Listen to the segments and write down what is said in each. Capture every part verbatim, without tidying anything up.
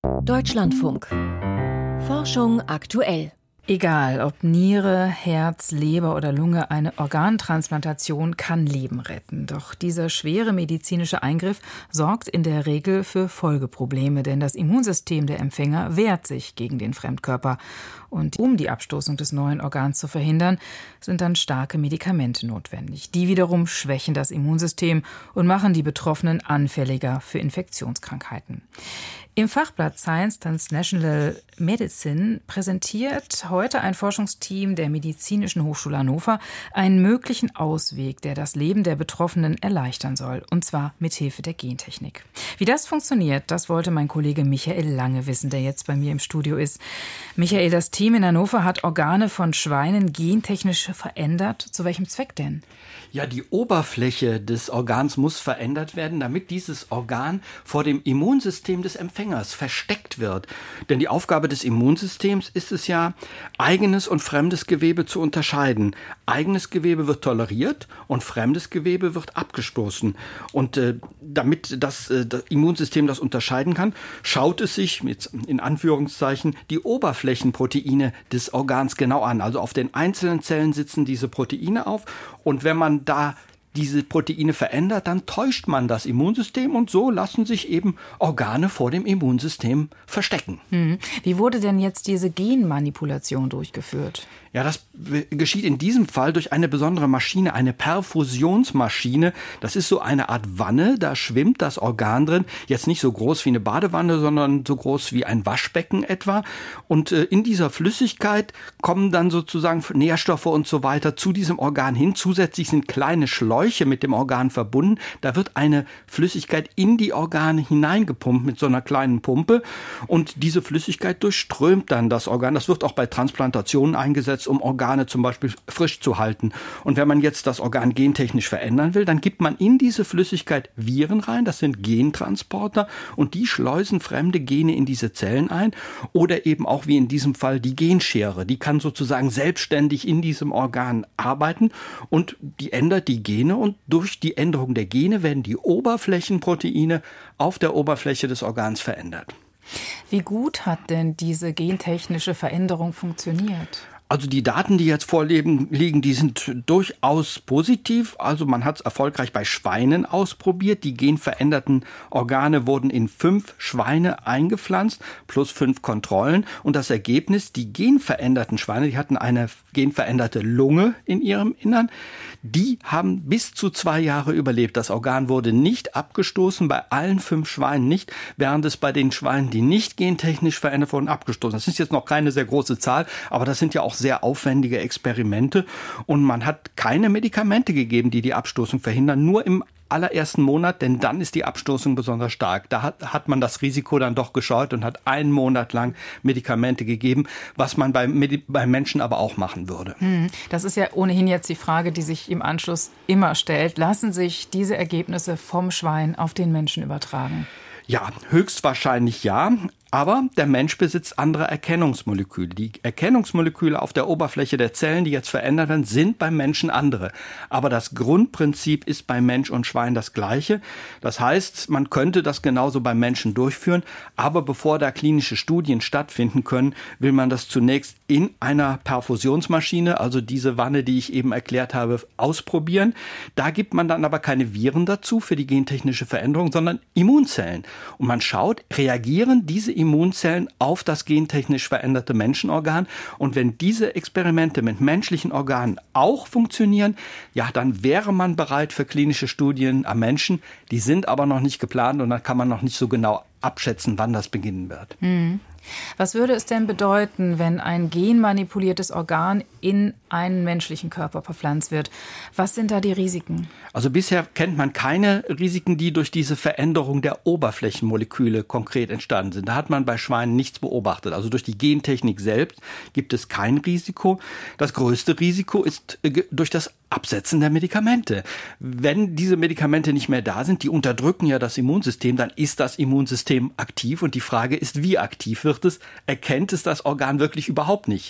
Deutschlandfunk. Forschung aktuell. Egal, ob Niere, Herz, Leber oder Lunge, eine Organtransplantation kann Leben retten. Doch dieser schwere medizinische Eingriff sorgt in der Regel für Folgeprobleme, denn das Immunsystem der Empfänger wehrt sich gegen den Fremdkörper. Und um die Abstoßung des neuen Organs zu verhindern, sind dann starke Medikamente notwendig. Die wiederum schwächen das Immunsystem und machen die Betroffenen anfälliger für Infektionskrankheiten. Im Fachblatt Science Translational Medicine präsentiert heute ein Forschungsteam der Medizinischen Hochschule Hannover einen möglichen Ausweg, der das Leben der Betroffenen erleichtern soll, und zwar mithilfe der Gentechnik. Wie das funktioniert, das wollte mein Kollege Michael Lange wissen, der jetzt bei mir im Studio ist. Michael, das Team in Hannover hat Organe von Schweinen gentechnisch verändert. Zu welchem Zweck denn? Ja, die Oberfläche des Organs muss verändert werden, damit dieses Organ vor dem Immunsystem des Empfängers versteckt wird. Denn die Aufgabe des Immunsystems ist es ja, eigenes und fremdes Gewebe zu unterscheiden. Eigenes Gewebe wird toleriert und fremdes Gewebe wird abgestoßen. Und äh, damit das, äh, das Immunsystem das unterscheiden kann, schaut es sich mit, in Anführungszeichen die Oberflächenproteine des Organs genau an. Also auf den einzelnen Zellen sitzen diese Proteine auf. Und wenn man da diese Proteine verändert, dann täuscht man das Immunsystem und so lassen sich eben Organe vor dem Immunsystem verstecken. Hm. Wie wurde denn jetzt diese Genmanipulation durchgeführt? Ja, das geschieht in diesem Fall durch eine besondere Maschine, eine Perfusionsmaschine. Das ist so eine Art Wanne, da schwimmt das Organ drin. Jetzt nicht so groß wie eine Badewanne, sondern so groß wie ein Waschbecken etwa. Und äh, in dieser Flüssigkeit kommen dann sozusagen Nährstoffe und so weiter zu diesem Organ hin. Zusätzlich sind kleine Schläuche mit dem Organ verbunden. Da wird eine Flüssigkeit in die Organe hineingepumpt mit so einer kleinen Pumpe. Und diese Flüssigkeit durchströmt dann das Organ. Das wird auch bei Transplantationen eingesetzt, um Organe zum Beispiel frisch zu halten. Und wenn man jetzt das Organ gentechnisch verändern will, dann gibt man in diese Flüssigkeit Viren rein, das sind Gentransporter, und die schleusen fremde Gene in diese Zellen ein. Oder eben auch wie in diesem Fall die Genschere, die kann sozusagen selbstständig in diesem Organ arbeiten und die ändert die Gene, und durch die Änderung der Gene werden die Oberflächenproteine auf der Oberfläche des Organs verändert. Wie gut hat denn diese gentechnische Veränderung funktioniert? Also die Daten, die jetzt vorliegen, die sind durchaus positiv. Also man hat es erfolgreich bei Schweinen ausprobiert. Die genveränderten Organe wurden in fünf Schweine eingepflanzt, plus fünf Kontrollen. Und das Ergebnis, die genveränderten Schweine, die hatten eine genveränderte Lunge in ihrem Innern, die haben bis zu zwei Jahre überlebt. Das Organ wurde nicht abgestoßen, bei allen fünf Schweinen nicht, während es bei den Schweinen, die nicht gentechnisch verändert wurden, abgestoßen. Das ist jetzt noch keine sehr große Zahl, aber das sind ja auch sehr aufwendige Experimente. Und man hat keine Medikamente gegeben, die die Abstoßung verhindern, nur im allerersten Monat, denn dann ist die Abstoßung besonders stark. Da hat, hat man das Risiko dann doch gescheut und hat einen Monat lang Medikamente gegeben, was man bei, bei Menschen aber auch machen würde. Das ist ja ohnehin jetzt die Frage, die sich im Anschluss immer stellt. Lassen sich diese Ergebnisse vom Schwein auf den Menschen übertragen? Ja, höchstwahrscheinlich ja. Aber der Mensch besitzt andere Erkennungsmoleküle. Die Erkennungsmoleküle auf der Oberfläche der Zellen, die jetzt verändert werden, sind beim Menschen andere. Aber das Grundprinzip ist bei Mensch und Schwein das gleiche. Das heißt, man könnte das genauso beim Menschen durchführen. Aber bevor da klinische Studien stattfinden können, will man das zunächst in einer Perfusionsmaschine, also diese Wanne, die ich eben erklärt habe, ausprobieren. Da gibt man dann aber keine Viren dazu für die gentechnische Veränderung, sondern Immunzellen. Und man schaut, reagieren diese Immunzellen auf das gentechnisch veränderte Menschenorgan. Und wenn diese Experimente mit menschlichen Organen auch funktionieren, ja, dann wäre man bereit für klinische Studien am Menschen. Die sind aber noch nicht geplant und dann kann man noch nicht so genau abschätzen, wann das beginnen wird. Hm. Was würde es denn bedeuten, wenn ein genmanipuliertes Organ in einen menschlichen Körper verpflanzt wird? Was sind da die Risiken? Also bisher kennt man keine Risiken, die durch diese Veränderung der Oberflächenmoleküle konkret entstanden sind. Da hat man bei Schweinen nichts beobachtet. Also durch die Gentechnik selbst gibt es kein Risiko. Das größte Risiko ist durch das Absetzen der Medikamente. Wenn diese Medikamente nicht mehr da sind, die unterdrücken ja das Immunsystem, dann ist das Immunsystem aktiv und die Frage ist, wie aktiv wird es? Erkennt es das Organ wirklich überhaupt nicht?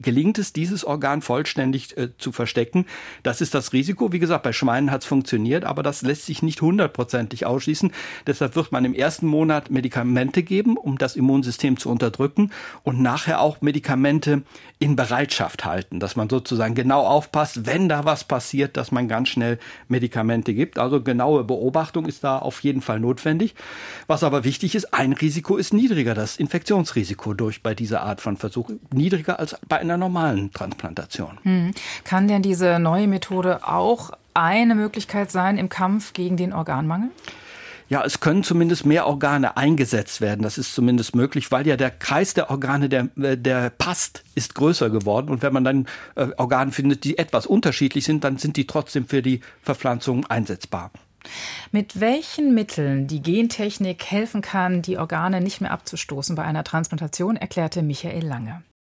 gelingt es, dieses Organ vollständig äh, zu verstecken. Das ist das Risiko. Wie gesagt, bei Schweinen hat es funktioniert, aber das lässt sich nicht hundertprozentig ausschließen. Deshalb wird man im ersten Monat Medikamente geben, um das Immunsystem zu unterdrücken und nachher auch Medikamente in Bereitschaft halten, dass man sozusagen genau aufpasst, wenn da was passiert, dass man ganz schnell Medikamente gibt. Also genaue Beobachtung ist da auf jeden Fall notwendig. Was aber wichtig ist, ein Risiko ist niedriger, das Infektionsrisiko durch bei dieser Art von Versuch, niedriger als bei einer normalen Transplantation. Hm. Kann denn diese neue Methode auch eine Möglichkeit sein im Kampf gegen den Organmangel? Ja, es können zumindest mehr Organe eingesetzt werden. Das ist zumindest möglich, weil ja der Kreis der Organe, der, der passt, ist größer geworden. Und wenn man dann äh, Organe findet, die etwas unterschiedlich sind, dann sind die trotzdem für die Verpflanzung einsetzbar. Mit welchen Mitteln die Gentechnik helfen kann, die Organe nicht mehr abzustoßen bei einer Transplantation, erklärte Michael Lange.